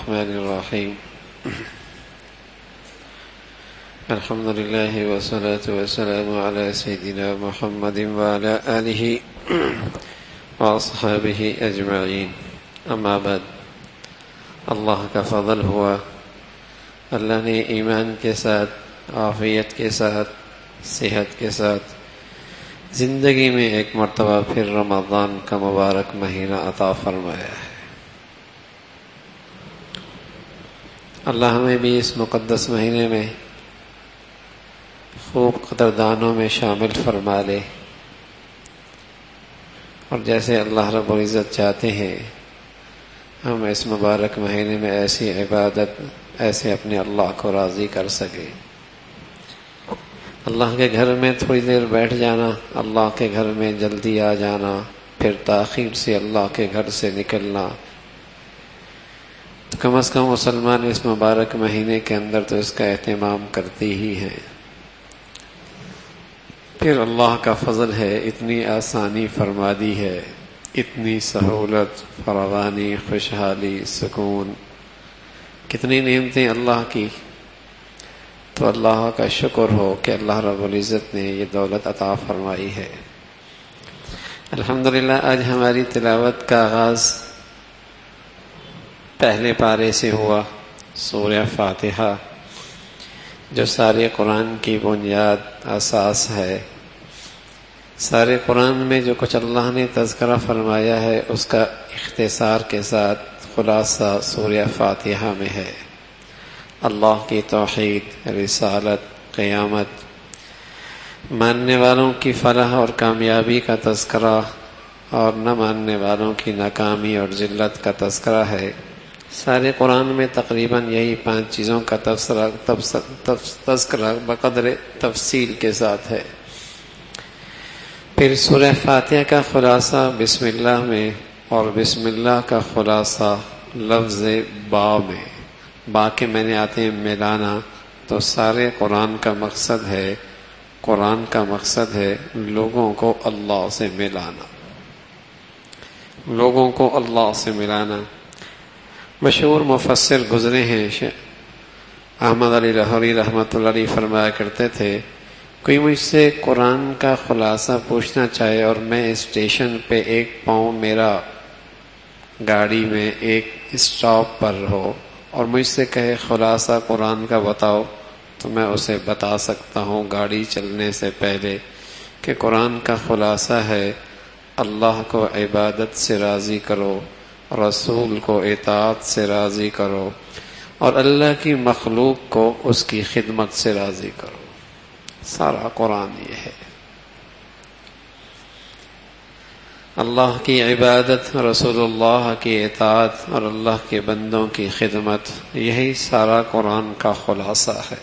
الرحمن الرحيم الحمد لله والصلاة والسلام على سيدنا محمد وعلى آله وأصحابه أجمعين اما بعد اللہ کا فضل ہوا، اللہ نے ایمان کے ساتھ، عافیت کے ساتھ، صحت کے ساتھ زندگی میں ایک مرتبہ پھر رمضان کا مبارک مہینہ عطا فرمایا ہے۔ اللہ ہمیں بھی اس مقدس مہینے میں خوب قدردانوں میں شامل فرما لے، اور جیسے اللہ رب العزت چاہتے ہیں ہم اس مبارک مہینے میں ایسی عبادت، ایسے اپنے اللہ کو راضی کر سکیں۔ اللہ کے گھر میں تھوڑی دیر بیٹھ جانا، اللہ کے گھر میں جلدی آ جانا، پھر تاخیر سے اللہ کے گھر سے نکلنا، تو کم از کم مسلمان اس مبارک مہینے کے اندر تو اس کا اہتمام کرتے ہی ہیں۔ پھر اللہ کا فضل ہے، اتنی آسانی فرما دی ہے، اتنی سہولت، فراوانی، خوشحالی، سکون، کتنی نعمتیں اللہ کی، تو اللہ کا شکر ہو کہ اللہ رب العزت نے یہ دولت عطا فرمائی ہے۔ الحمدللہ آج ہماری تلاوت کا آغاز پہلے پارے سے ہوا، سورہ فاتحہ جو سارے قرآن کی بنیاد، اساس ہے۔ سارے قرآن میں جو کچھ اللہ نے تذکرہ فرمایا ہے اس کا اختصار کے ساتھ خلاصہ سورہ فاتحہ میں ہے۔ اللہ کی توحید، رسالت، قیامت، ماننے والوں کی فلاح اور کامیابی کا تذکرہ اور نہ ماننے والوں کی ناکامی اور ذلت کا تذکرہ ہے۔ سارے قرآن میں تقریباً یہی 5 چیزوں کا تذکرہ بقدر تفصیل کے ساتھ ہے۔ پھر سورہ فاتحہ کا خلاصہ بسم اللہ میں، اور بسم اللہ کا خلاصہ لفظ با میں، با کے میں نے آتے ہیں ملانا، تو سارے قرآن کا مقصد ہے، قرآن کا مقصد ہے لوگوں کو اللہ سے ملانا، لوگوں کو اللہ سے ملانا۔ مشہور مفسر گزرے ہیں احمد علی لاہوری رحمۃ اللہ علیہ فرمایا کرتے تھے، کوئی مجھ سے قرآن کا خلاصہ پوچھنا چاہے اور میں اسٹیشن پہ ایک پاؤں میرا گاڑی میں ایک اسٹاپ پر ہو اور مجھ سے کہے خلاصہ قرآن کا بتاؤ، تو میں اسے بتا سکتا ہوں گاڑی چلنے سے پہلے کہ قرآن کا خلاصہ ہے اللہ کو عبادت سے راضی کرو، رسول کو اطاعت سے راضی کرو، اور اللہ کی مخلوق کو اس کی خدمت سے راضی کرو۔ سارا قرآن یہ ہے، اللہ کی عبادت، رسول اللہ کی اطاعت اور اللہ کے بندوں کی خدمت، یہی سارا قرآن کا خلاصہ ہے۔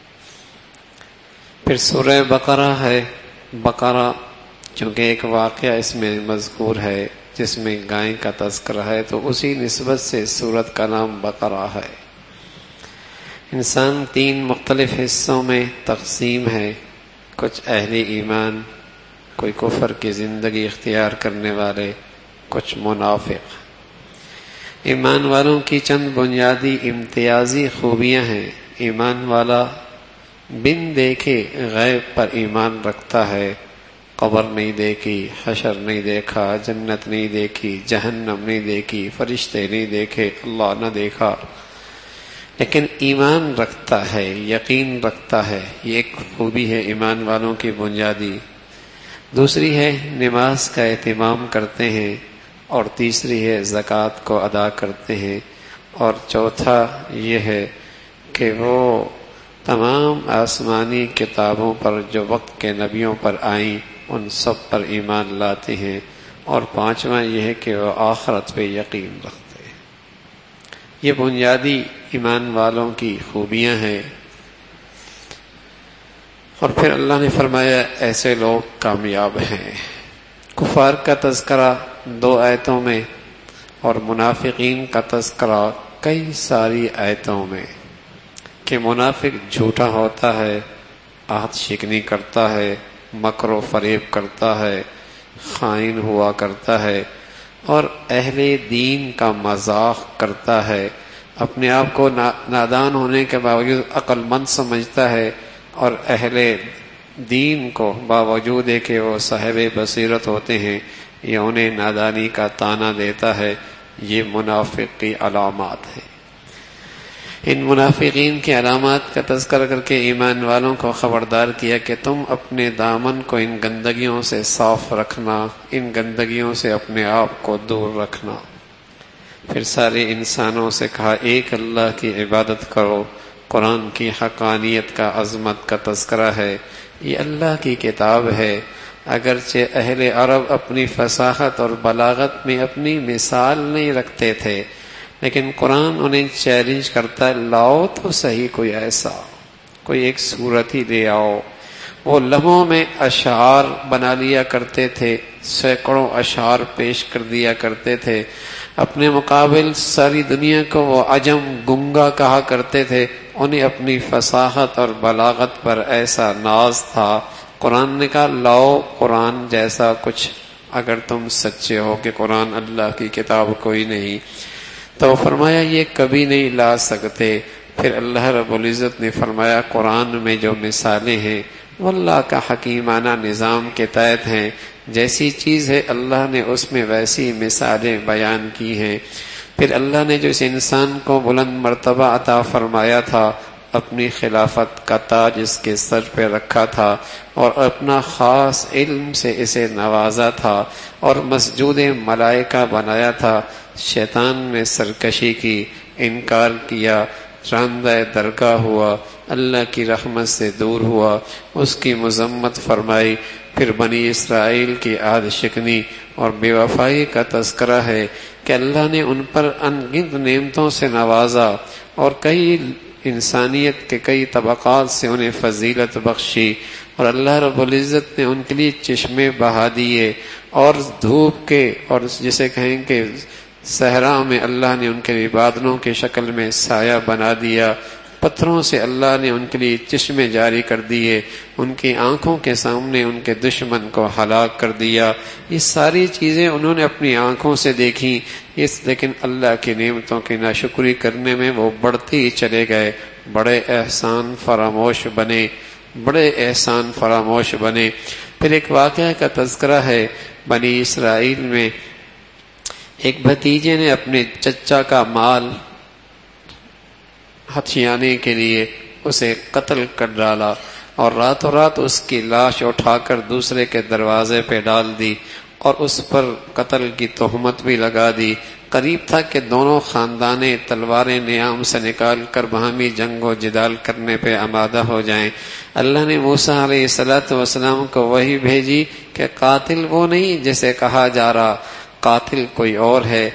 پھر سورہ بقرہ ہے۔ بقرہ چونکہ ایک واقعہ اس میں مذکور ہے جس میں گائے کا تذکرہ ہے، تو اسی نسبت سے سورت کا نام بقرہ ہے۔ انسان 3 مختلف حصوں میں تقسیم ہے، کچھ اہل ایمان، کوئی کفر کی زندگی اختیار کرنے والے، کچھ منافق۔ ایمان والوں کی چند بنیادی امتیازی خوبیاں ہیں۔ ایمان والا بن دیکھے غیب پر ایمان رکھتا ہے، قبر نہیں دیکھی، حشر نہیں دیکھا، جنت نہیں دیکھی، جہنم نہیں دیکھی، فرشتے نہیں دیکھے، اللہ نہ دیکھا، لیکن ایمان رکھتا ہے، یقین رکھتا ہے۔ یہ ایک خوبی ہے ایمان والوں کی بنیادی۔ دوسری ہے نماز کا اہتمام کرتے ہیں، اور تیسری ہے زکوٰۃ کو ادا کرتے ہیں، اور چوتھا یہ ہے کہ وہ تمام آسمانی کتابوں پر جو وقت کے نبیوں پر آئیں ان سب پر ایمان لاتے ہیں، اور پانچواں یہ ہے کہ وہ آخرت پہ یقین رکھتے ہیں۔ یہ بنیادی ایمان والوں کی خوبیاں ہیں۔ اور پھر اللہ نے فرمایا ایسے لوگ کامیاب ہیں۔ کفار کا تذکرہ 2 آیتوں میں اور منافقین کا تذکرہ کئی ساری آیتوں میں، کہ منافق جھوٹا ہوتا ہے، عہد شکنی کرتا ہے، مکر و فریب کرتا ہے، خائن ہوا کرتا ہے، اور اہل دین کا مذاق کرتا ہے، اپنے آپ کو نادان ہونے کے باوجود عقل مند سمجھتا ہے، اور اہل دین کو باوجود ہے کہ وہ صاحب بصیرت ہوتے ہیں یہ انہیں نادانی کا طعنہ دیتا ہے۔ یہ منافق کی علامات ہیں۔ ان منافقین کی علامات کا تذکرہ کر کے ایمان والوں کو خبردار کیا کہ تم اپنے دامن کو ان گندگیوں سے صاف رکھنا، ان گندگیوں سے اپنے آپ کو دور رکھنا۔ پھر سارے انسانوں سے کہا ایک اللہ کی عبادت کرو۔ قرآن کی حقانیت کا، عظمت کا تذکرہ ہے۔ یہ اللہ کی کتاب ہے۔ اگرچہ اہل عرب اپنی فصاحت اور بلاغت میں اپنی مثال نہیں رکھتے تھے، لیکن قرآن انہیں چیلنج کرتا ہے، لاؤ تو صحیح کوئی ایسا، کوئی ایک صورت ہی لے آؤ۔ وہ لمحوں میں اشعار بنا لیا کرتے تھے، سینکڑوں اشعار پیش کر دیا کرتے تھے۔ اپنے مقابل ساری دنیا کو وہ عجم گنگا کہا کرتے تھے۔ انہیں اپنی فصاحت اور بلاغت پر ایسا ناز تھا۔ قرآن نے کہا لاؤ قرآن جیسا کچھ، اگر تم سچے ہو کہ قرآن اللہ کی کتاب کوئی نہیں۔ تو فرمایا یہ کبھی نہیں لا سکتے۔ پھر اللہ رب العزت نے فرمایا قرآن میں جو مثالیں ہیں وہ اللہ کا حکیمانہ نظام کے تحت ہیں، جیسی چیز ہے اللہ نے اس میں ویسی مثالیں بیان کی ہیں۔ پھر اللہ نے جو اس انسان کو بلند مرتبہ عطا فرمایا تھا، اپنی خلافت کا تاج اس کے سر پہ رکھا تھا، اور اپنا خاص علم سے اسے نوازا تھا، اور مسجود ملائکہ بنایا تھا۔ شیطان نے سرکشی کی، انکار کیا، راندہ درگاہ ہوا، اللہ کی رحمت سے دور ہوا، اس کی مذمت فرمائی۔ پھر بنی اسرائیل کی عہد شکنی اور بے وفائی کا تذکرہ ہے کہ اللہ نے ان پر انگنت نعمتوں سے نوازا، اور کئی انسانیت کے کئی طبقات سے انہیں فضیلت بخشی، اور اللہ رب العزت نے ان کے لیے چشمے بہا دیے، اور دھوپ کے اور جسے کہیں کہ صحرا میں اللہ نے ان کے لیے بادلوں کی شکل میں سایہ بنا دیا، پتھروں سے اللہ نے ان کے لیے چشمے جاری کر دیے، ان کی آنکھوں کے سامنے ان کے دشمن کو ہلاک کر دیا۔ یہ ساری چیزیں انہوں نے اپنی آنکھوں سے دیکھی، لیکن اللہ کی نعمتوں کی ناشکری کرنے میں وہ بڑھتے ہی چلے گئے، بڑے احسان فراموش بنے، بڑے احسان فراموش بنے۔ پھر ایک واقعہ کا تذکرہ ہے، بنی اسرائیل میں ایک بھتیجے نے اپنے چچا کا مال ہتھیانے کے لیے اسے قتل کر ڈالا، اور راتوں رات اس کی لاش اٹھا کر دوسرے کے دروازے پہ ڈال دی، اور اس پر قتل کی تہمت بھی لگا دی۔ قریب تھا کہ دونوں خاندانیں تلواریں نیام سے نکال کر باہمی جنگ و جدال کرنے پہ آمادہ ہو جائیں۔ اللہ نے موسیٰ علیہ السلام کو وحی بھیجی کہ قاتل وہ نہیں جسے کہا جا رہا، قاتل کوئی اور ہے۔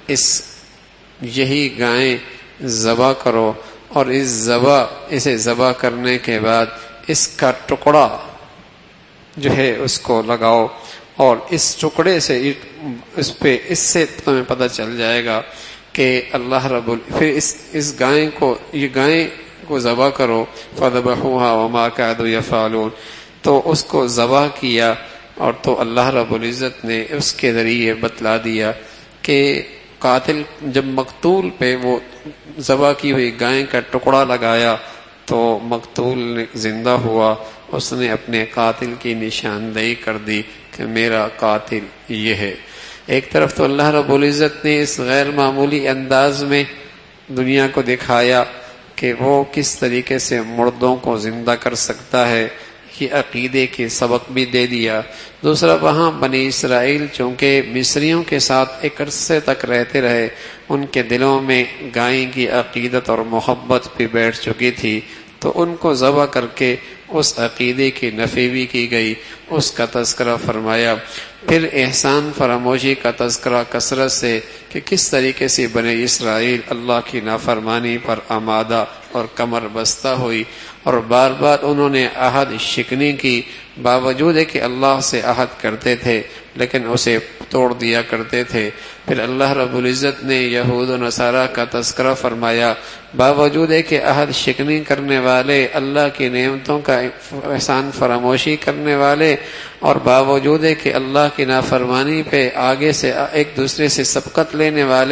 یہی گائیں ذبح کرو، اور اسے ذبح کرنے کے بعد اس کا ٹکڑا جو ہے اس کو لگاؤ، اور اس ٹکڑے سے اس سے تمہیں پتہ چل جائے گا کہ اللہ پھر اس گائیں کو ذبح کرو، فذبحوها وما كادوا يفعلون، تو اس کو ذبح کیا، اور تو اللہ رب العزت نے اس کے ذریعے بتلا دیا کہ قاتل جب مقتول پہ وہ ذبح کی ہوئی گائے کا ٹکڑا لگایا تو مقتول زندہ ہوا، اس نے اپنے قاتل کی نشاندہی کر دی کہ میرا قاتل یہ ہے۔ ایک طرف تو اللہ رب العزت نے اس غیر معمولی انداز میں دنیا کو دکھایا کہ وہ کس طریقے سے مردوں کو زندہ کر سکتا ہے، یہ عقیدے کے سبق بھی دے دیا۔ دوسرا وہاں بنی اسرائیل چونکہ مصریوں کے ساتھ ایک عرصے تک رہتے رہے، ان کے دلوں میں گائیں کی عقیدت اور محبت بھی بیٹھ چکی تھی، تو ان کو ذبح کر کے اس عقیدے کی نفی بھی کی گئی، اس کا تذکرہ فرمایا۔ پھر احسان فراموشی کا تذکرہ کثرت سے کہ کس طریقے سے بنی اسرائیل اللہ کی نافرمانی پر آمادہ اور کمر بستہ ہوئی، اور بار بار انہوں نے عہد شکنی کی، باوجود کہ اللہ سے عہد کرتے تھے لیکن اسے توڑ دیا کرتے تھے۔ پھر اللہ رب العزت نے یہود و نصارہ کا تذکرہ فرمایا، باوجود کہ عہد شکنی کرنے والے، اللہ کی نعمتوں کا احسان فراموشی کرنے والے، اور باوجود کہ اللہ کی نافرمانی پہ آگے سے ایک دوسرے سے سبقت لینے والے،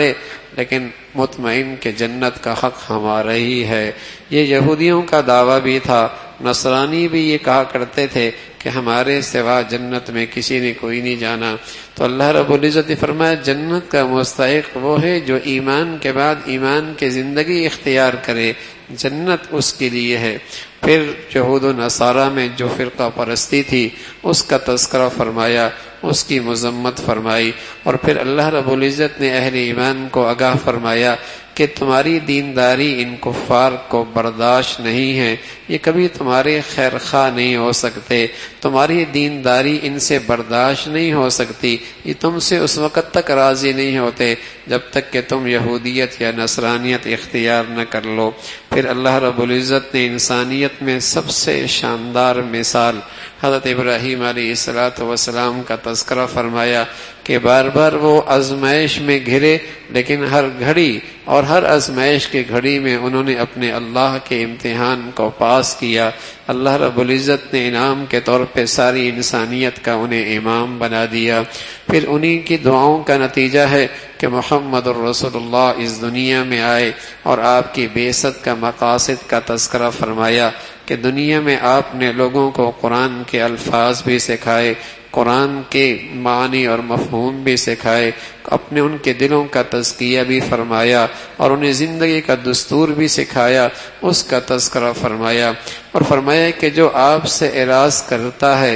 لیکن مطمئن کہ جنت کا حق ہمارا ہی ہے۔ یہ یہودیوں کا دعویٰ بھی تھا، نصرانی بھی یہ کہا کرتے تھے کہ ہمارے سوا جنت میں کسی نے کوئی نہیں جانا۔ تو اللہ رب العزت نے فرمایا جنت کا مستحق وہ ہے جو ایمان کے بعد ایمان کی زندگی اختیار کرے، جنت اس کے لیے ہے۔ پھر یہود و نصارہ میں جو فرقہ پرستی تھی اس کا تذکرہ فرمایا، اس کی مذمت فرمائی، اور پھر اللہ رب العزت نے اہل ایمان کو آگاہ فرمایا کہ تمہاری دینداری ان کفار کو برداشت نہیں ہے، یہ کبھی تمہارے خیر خواہ نہیں ہو سکتے، تمہاری دینداری ان سے برداشت نہیں ہو سکتی، یہ تم سے اس وقت تک راضی نہیں ہوتے جب تک کہ تم یہودیت یا نصرانیت اختیار نہ کر لو۔ پھر اللہ رب العزت نے انسانیت میں سب سے شاندار مثال حضرت ابراہیم علیہ السلام کا تذکرہ فرمایا کہ بار بار وہ آزمائش میں گھرے، لیکن ہر گھڑی اور ہر آزمائش کی گھڑی میں انہوں نے اپنے اللہ کے امتحان کو پاس کیا۔ اللہ رب العزت نے انعام کے طور پہ ساری انسانیت کا انہیں امام بنا دیا۔ پھر انہی کی دعاؤں کا نتیجہ ہے کہ محمد الرسول اللہ اس دنیا میں آئے اور آپ کی بعثت کا مقاصد کا تذکرہ فرمایا کہ دنیا میں آپ نے لوگوں کو قرآن کے الفاظ بھی سکھائے، قرآن کے معنی اور مفہوم بھی سکھائے، اپنے ان کے دلوں کا تزکیہ بھی فرمایا اور انہیں زندگی کا دستور بھی سکھایا، اس کا تذکرہ فرمایا، اور فرمایا کہ جو آپ سے اعراض کرتا ہے،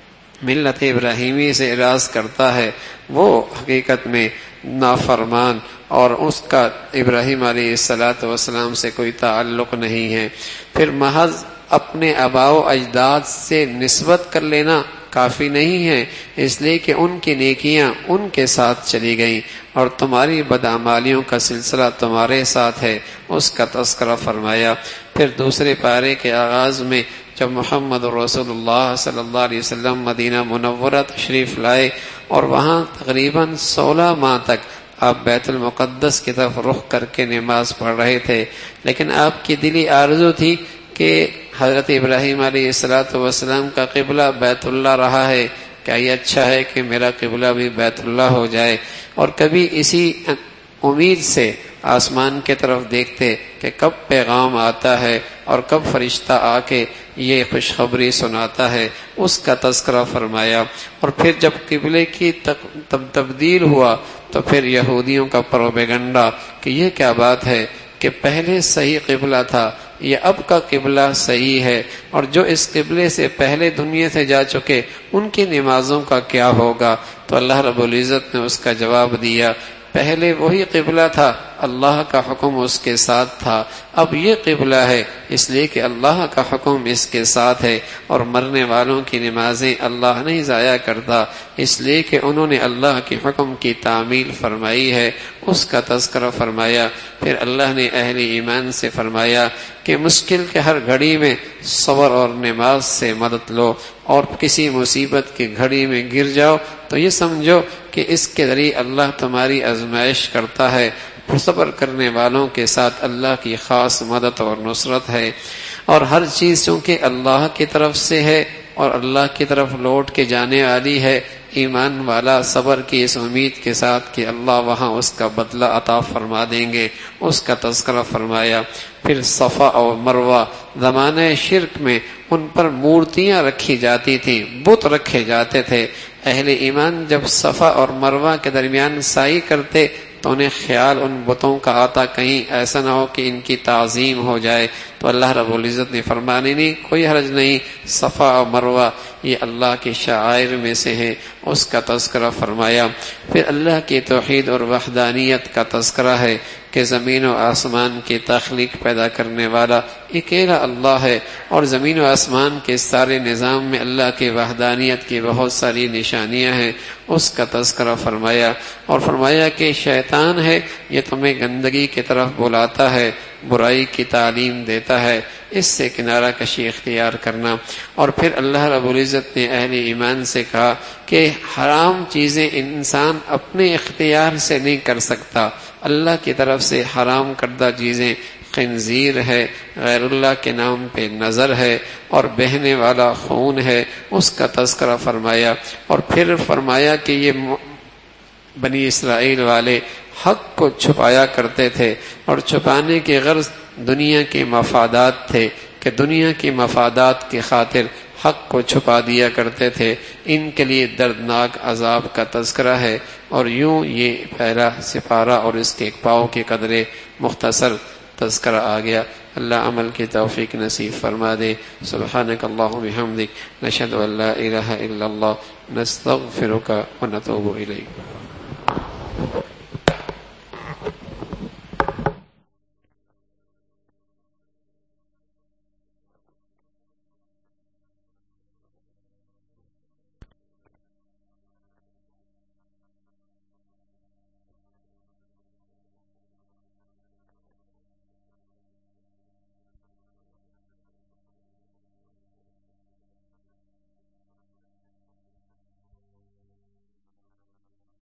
ملت ابراہیمی سے اعراض کرتا ہے، وہ حقیقت میں نافرمان اور اس کا ابراہیم علیہ السلام سے کوئی تعلق نہیں ہے۔ پھر محض اپنے آباء و اجداد سے نسبت کر لینا کافی نہیں ہے، اس لیے کہ ان کی نیکیاں ان کے ساتھ چلی گئیں اور تمہاری بدعمالیوں کا سلسلہ تمہارے ساتھ ہے، اس کا تذکرہ فرمایا۔ پھر دوسرے پارے کے آغاز میں جب محمد رسول اللہ صلی اللہ علیہ وسلم مدینہ منورہ تشریف لائے اور وہاں تقریباً 16 ماہ تک آپ بیت المقدس کی طرف رخ کر کے نماز پڑھ رہے تھے، لیکن آپ کی دلی آرزو تھی کہ حضرت ابراہیم علیہ السلام کا قبلہ بیت اللہ رہا ہے، کیا یہ اچھا ہے کہ میرا قبلہ بھی بیت اللہ ہو جائے، اور کبھی اسی امید سے آسمان کی طرف دیکھتے کہ کب پیغام آتا ہے اور کب فرشتہ آ کے یہ خوشخبری سناتا ہے، اس کا تذکرہ فرمایا۔ اور پھر جب قبلے کی تبدیل ہوا تو پھر یہودیوں کا پروپیگنڈا کہ یہ کیا بات ہے کہ پہلے صحیح قبلہ تھا، یہ اب کا قبلہ صحیح ہے، اور جو اس قبلے سے پہلے دنیا سے جا چکے ان کی نمازوں کا کیا ہوگا؟ تو اللہ رب العزت نے اس کا جواب دیا، پہلے وہی قبلہ تھا، اللہ کا حکم اس کے ساتھ تھا، اب یہ قبلہ ہے اس لیے کہ اللہ کا حکم اس کے ساتھ ہے، اور مرنے والوں کی نمازیں اللہ نہیں ضائع کرتا، اس لیے کہ انہوں نے اللہ کے حکم کی تعمیل فرمائی ہے، اس کا تذکرہ فرمایا۔ پھر اللہ نے اہل ایمان سے فرمایا کہ مشکل کے ہر گھڑی میں صبر اور نماز سے مدد لو، اور کسی مصیبت کی گھڑی میں گر جاؤ تو یہ سمجھو کہ اس کے ذریعے اللہ تمہاری آزمائش کرتا ہے، صبر کرنے والوں کے ساتھ اللہ کی خاص مدد اور نصرت ہے، اور ہر چیز چونکہ اللہ کی طرف سے ہے اور اللہ کی طرف لوٹ کے جانے والی ہے، ایمان والا صبر کی اس امید کے ساتھ کہ اللہ وہاں اس کا بدلہ عطا فرما دیں گے، اس کا تذکرہ فرمایا۔ پھر صفا اور مروہ زمانہ شرک میں ان پر مورتیاں رکھی جاتی تھیں، بت رکھے جاتے تھے، اہل ایمان جب صفا اور مروہ کے درمیان سعی کرتے تو انہیں خیال ان بتوں کا آتا کہیں ایسا نہ ہو کہ ان کی تعظیم ہو جائے، تو اللہ رب العزت نے فرمایا نہیں، کوئی حرج نہیں، صفا اور مروہ یہ اللہ کے شعائر میں سے ہے، اس کا تذکرہ فرمایا۔ پھر اللہ کی توحید اور وحدانیت کا تذکرہ ہے کہ زمین و آسمان کی تخلیق پیدا کرنے والا اکیلا اللہ ہے، اور زمین و آسمان کے سارے نظام میں اللہ کی وحدانیت کی بہت ساری نشانیاں ہیں، اس کا تذکرہ فرمایا، اور فرمایا کہ شیطان ہے یہ تمہیں گندگی کی طرف بلاتا ہے، برائی کی تعلیم دیتا ہے، اس سے کنارہ کشی اختیار کرنا۔ اور پھر اللہ رب العزت نے اہل ایمان سے کہا کہ حرام چیزیں انسان اپنے اختیار سے نہیں کر سکتا، اللہ کی طرف سے حرام کردہ چیزیں خنزیر ہے، غیر اللہ کے نام پہ نظر ہے، اور بہنے والا خون ہے، اس کا تذکرہ فرمایا۔ اور پھر فرمایا کہ یہ بنی اسرائیل والے حق کو چھپایا کرتے تھے، اور چھپانے کے غرض دنیا کے مفادات تھے کہ دنیا کے مفادات کی خاطر حق کو چھپا دیا کرتے تھے، ان کے لیے دردناک عذاب کا تذکرہ ہے۔ اور یوں یہ پہلا سپارہ اور اس کے ایک پاؤں کے قدرے مختصر تذکرہ آ گیا۔ اللہ عمل کی توفیق نصیب فرما دے۔ سبحانک اللہم بحمدک، نشہد ان لا الہ الا اللہ، نستغفرک ونتوب الیک۔